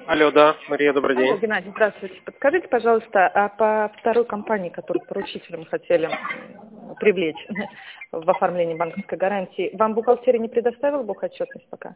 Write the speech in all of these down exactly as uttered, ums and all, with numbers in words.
Алло, да, Мария, добрый Алло, день. Геннадий, здравствуйте. Подскажите, пожалуйста, а по второй компании, которую поручителем хотели м, привлечь в оформлении банковской гарантии, вам бухгалтерия не предоставила бухотчетность пока?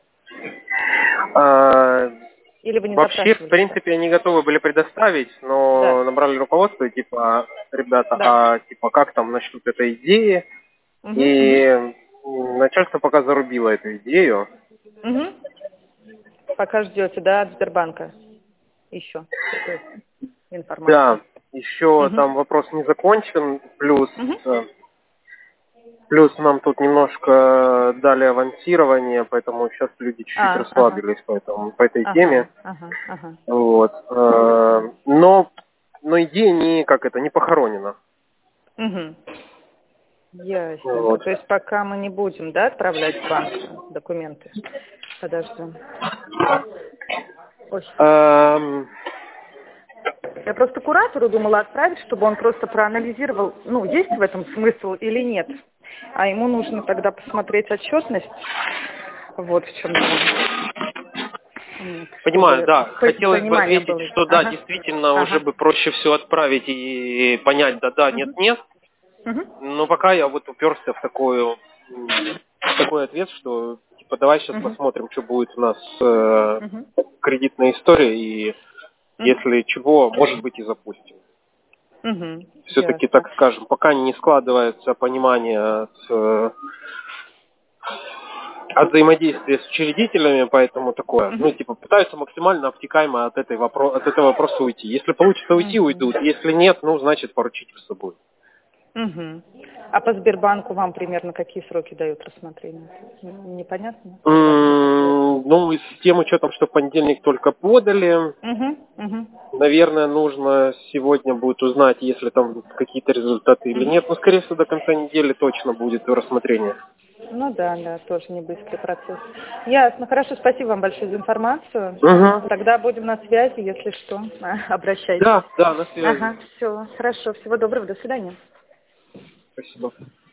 А, Или вы не вообще, в запрашивали еще? принципе, они готовы были предоставить, Да, но набрали руководство, и типа, ребята, да. а типа как там насчет этой идеи? Угу, угу, И м, начальство пока зарубило эту идею. угу. Пока ждете, да, от Сбербанка еще какой-то информации. Да, еще Угу, там вопрос не закончен, плюс угу. э, плюс нам тут немножко дали авансирование, поэтому сейчас люди чуть-чуть А, ага, расслабились по, этому, по этой теме. ага, ага, ага. Вот. э, Но, но идея не, как это, не похоронена. Угу. Ясненько. Вот. То есть пока мы не будем, да, отправлять в банк документы? Подождем. Ой. Эм, Я просто куратору думала отправить, чтобы он просто проанализировал, ну, есть в этом смысл или нет. А ему нужно тогда посмотреть отчетность. Вот в чем дело. Вот, Понимаю, чтобы да. хоть Хотелось бы понимание ответить, было. что да, Ага. действительно, уже Ага. бы проще все отправить и понять, да-да, Угу. нет-нет. Угу. Но пока я вот уперся в такую, м, в такой ответ, что типа давай сейчас Угу. посмотрим, что будет у нас с э, Угу. кредитной историей, и Угу. если чего, может быть, и запустим. Угу. Все-таки, Ясно. так скажем, пока не складывается понимание от, э, от взаимодействия с учредителями, поэтому такое, ну, Угу. типа, пытаются максимально обтекаемо от, этой вопро- от этого вопроса уйти. Если получится уйти, Угу. уйдут. Если нет, ну, значит, поручительство будет. Угу. А по Сбербанку вам примерно какие сроки дают рассмотрения? Н- Непонятно? М, Ну, и с тем учетом, что в понедельник только подали, Угу, угу, наверное, нужно сегодня будет узнать, если там какие-то результаты или угу. нет. Но, скорее всего, до конца недели точно будет рассмотрение. Ну да, да, тоже не быстрый процесс. Ясно. Хорошо, спасибо вам большое за информацию. Угу. Тогда будем на связи, если что, обращайтесь. Да, да, на связи. Ага, все, хорошо, всего доброго, до свидания. Спасибо.